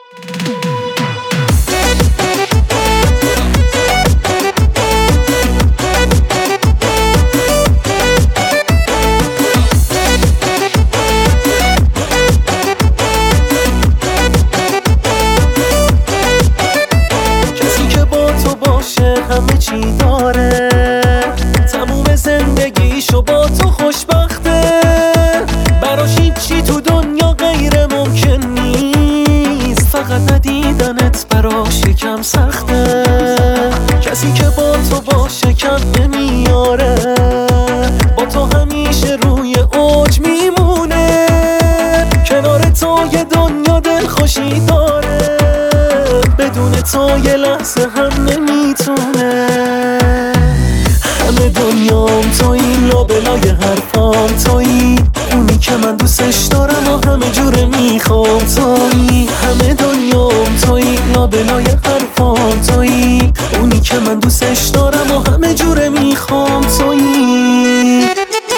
همه چی داره، تموم زندگیشو با تو خوشبخته، براش هیچی تو دنیا غیر ممکن نیست، فقط ندیدنت براش یکم سخته. کسی که با تو باشه کم نمیاره، با تو همیشه روی اوج میمونه، کنار تو یه دنیا دلخوشی داره، بدون تو یه لحظه هم نمیتونه. همه دنیام تویی، لابلای حرفام تویی، اونی که من دوستش دارم و همه جوره میخوام تویی. همه دنیام تویی، لابلای حرفام تویی، اونی که من دوستش دارم و همه جوره میخوام تویی.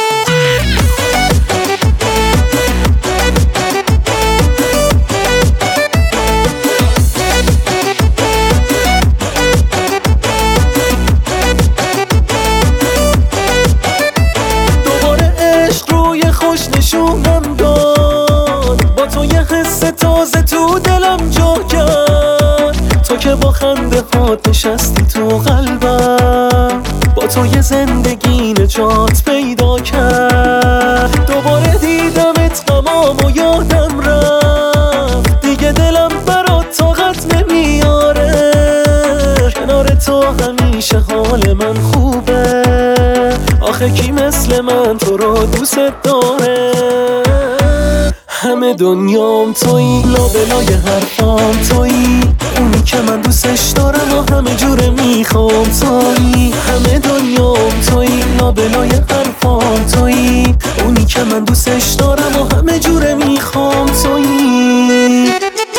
نشونم داد، با تو یه حس تازه تو دلم جا کرد، تو که با خنده هات نشستی تو قلبم، با تو یه زندگی نجات پیدا کرد. دوباره دیدمت تمام و یادم رفت، دیگه دلم برات طاقت نمیاره، کنار تو همیشه حال من خوبه، آخه کی مثل من تو رو دوست داره. همه دنیام تویی، لابلای حرفام تویی، اونی که من دوستش دارم و همه جوره میخوام تویی. همه دنیام تویی، لابلای حرفام تویی، اونی که من دوستش دارم و همه جوره میخوام تویی.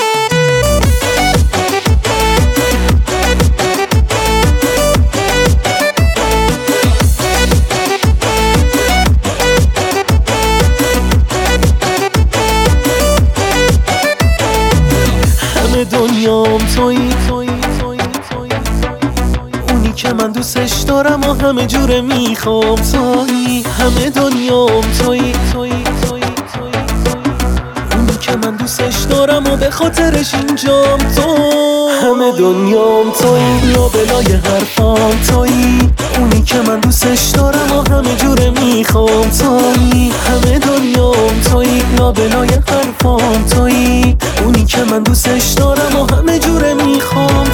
دنیام تویی، اونی که من دوستش دارم و همه جوره میخوام تویی. همه دنیام تویی، اونی که من دوستش دارم و به خاطرش اینجام تو. همه دنیام تویی، لابلای حرفام تویی، اونی که من دوستش دارم و همه جوره میخوام تویی. همه دنیام تویی، لابلای حرفام تویی، اونی که من دوستش دارم و همه جوره میخوام